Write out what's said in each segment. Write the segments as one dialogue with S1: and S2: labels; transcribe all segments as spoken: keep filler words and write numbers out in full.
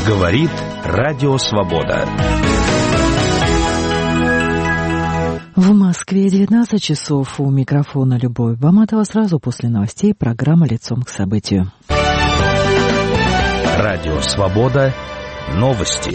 S1: Говорит Радио Свобода.
S2: В Москве девятнадцать часов. У микрофона Любовь Баматова. Сразу после новостей программа «Лицом к событию».
S1: Радио Свобода. Новости.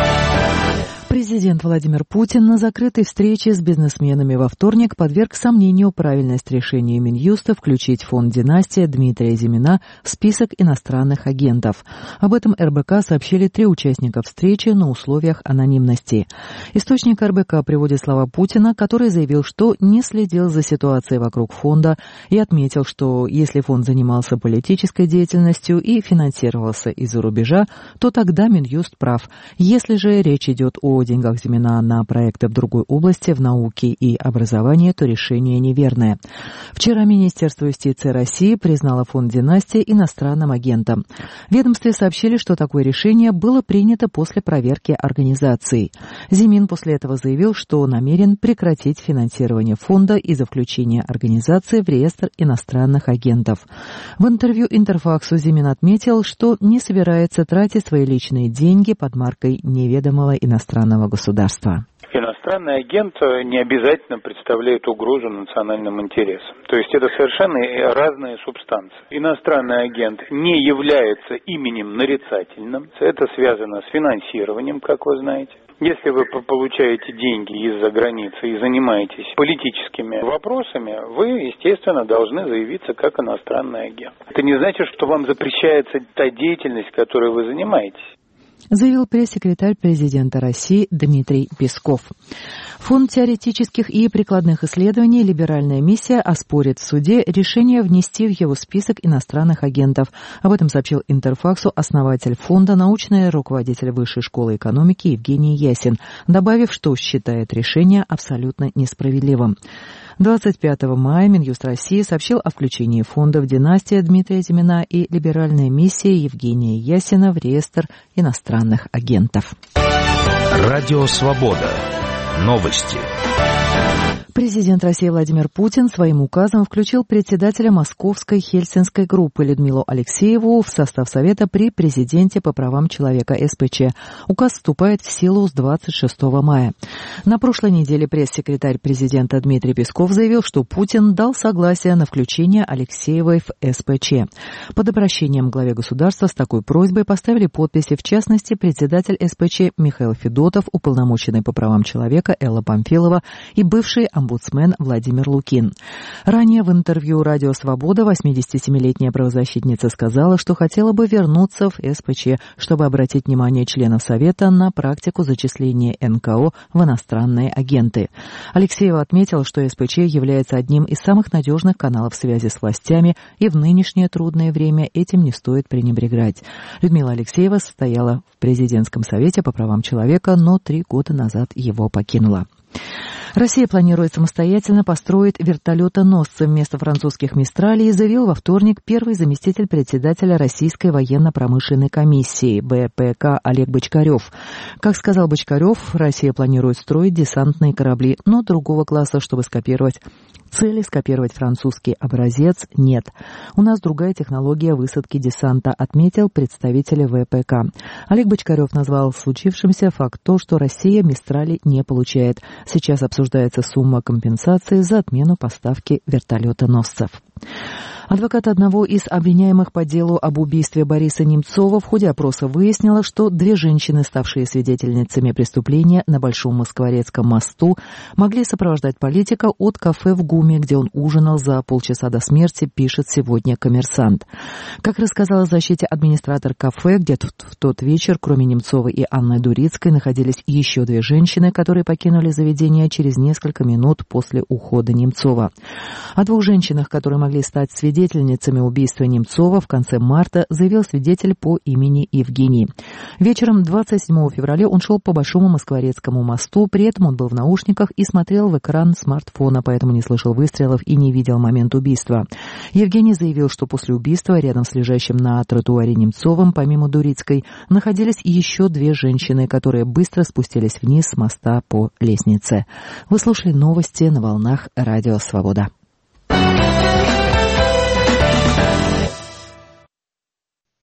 S2: Президент Владимир Путин на закрытой встрече с бизнесменами во вторник подверг сомнению правильность решения Минюста включить фонд «Династия» Дмитрия Зимина в список иностранных агентов. Об этом эр бэ ка сообщили три участника встречи на условиях анонимности. Источник эр бэ ка приводит слова Путина, который заявил, что не следил за ситуацией вокруг фонда и отметил, что если фонд занимался политической деятельностью и финансировался из-за рубежа, то тогда Минюст прав. Если же речь идет о деньгах Зимина на проекты в другой области, в науке и образовании, то решение неверное. Вчера Министерство юстиции России признало фонд «Династия» иностранным агентом. В ведомстве сообщили, что такое решение было принято после проверки организации. Зимин после этого заявил, что намерен прекратить финансирование фонда из-за включения организации в реестр иностранных агентов. В интервью Интерфаксу Зимин отметил, что не собирается тратить свои личные деньги под маркой неведомого иностранного государства.
S3: Иностранный агент не обязательно представляет угрозу национальным интересам. То есть это совершенно разные субстанции. Иностранный агент не является именем нарицательным. Это связано с финансированием, как вы знаете. Если вы получаете деньги из-за границы и занимаетесь политическими вопросами, вы, естественно, должны заявиться как иностранный агент. Это не значит, что вам запрещается та деятельность, которой вы занимаетесь.
S2: Заявил пресс-секретарь президента России Дмитрий Песков. Фонд теоретических и прикладных исследований «Либеральная миссия» оспорит в суде решение внести в его список иностранных агентов. Об этом сообщил Интерфаксу основатель фонда, научный руководитель Высшей школы экономики Евгений Ясин, добавив, что считает решение абсолютно несправедливым. двадцать пятого мая Минюст России сообщил о включении фондов «Династия» Дмитрия Зимина и «Либеральная миссия» Евгения Ясина в реестр иностранных агентов.
S1: Радио Свобода. Новости.
S2: Президент России Владимир Путин своим указом включил председателя Московской Хельсинской группы Людмилу Алексееву в состав Совета при президенте по правам человека эс пэ че. Указ вступает в силу с двадцать шестого мая. На прошлой неделе пресс-секретарь президента Дмитрий Песков заявил, что Путин дал согласие на включение Алексеевой в эс пэ че. Под обращением к главе государства с такой просьбой поставили подписи, в частности, председатель эс пэ че Михаил Федотов, уполномоченный по правам человека Элла Памфилова и бывший омбудсмен Владимир Лукин. Ранее в интервью «Радио Свобода» восьмидесятисемилетняя правозащитница сказала, что хотела бы вернуться в эс пэ че, чтобы обратить внимание членов Совета на практику зачисления эн ка о в иностранные агенты. Алексеева отметила, что эс пэ че является одним из самых надежных каналов связи с властями, и в нынешнее трудное время этим не стоит пренебрегать. Людмила Алексеева состояла в президентском совете по правам человека, но три года назад его покинула. Россия планирует самостоятельно построить вертолетоносцы вместо французских «Мистралей», заявил во вторник первый заместитель председателя Российской военно-промышленной комиссии бэ пэ ка Олег Бочкарев. Как сказал Бочкарев, Россия планирует строить десантные корабли, но другого класса, чтобы скопировать цели скопировать французский образец нет. У нас другая технология высадки десанта, отметил представитель вэ пэ ка. Олег Бочкарев назвал случившимся факт то, что Россия «Мистрали» не получает. Сейчас обсуждается сумма компенсации за отмену поставки вертолетоносцев. Адвокат одного из обвиняемых по делу об убийстве Бориса Немцова в ходе опроса выяснила, что две женщины, ставшие свидетельницами преступления на Большом Москворецком мосту, могли сопровождать политика от кафе в ГУМе, где он ужинал за полчаса до смерти, пишет сегодня «Коммерсант». Как рассказала в защите администратор кафе, где в тот вечер, кроме Немцова и Анны Дурицкой, находились еще две женщины, которые покинули заведение через несколько минут после ухода Немцова. О двух женщинах, которые могли стать свидетелями свидетельницами убийства Немцова в конце марта, заявил свидетель по имени Евгений. Вечером двадцать седьмого февраля он шел по Большому Москворецкому мосту, при этом он был в наушниках и смотрел в экран смартфона, поэтому не слышал выстрелов и не видел момент убийства. Евгений заявил, что после убийства рядом с лежащим на тротуаре Немцовым, помимо Дурицкой, находились еще две женщины, которые быстро спустились вниз с моста по лестнице. Вы слушали новости на волнах Радио Свобода.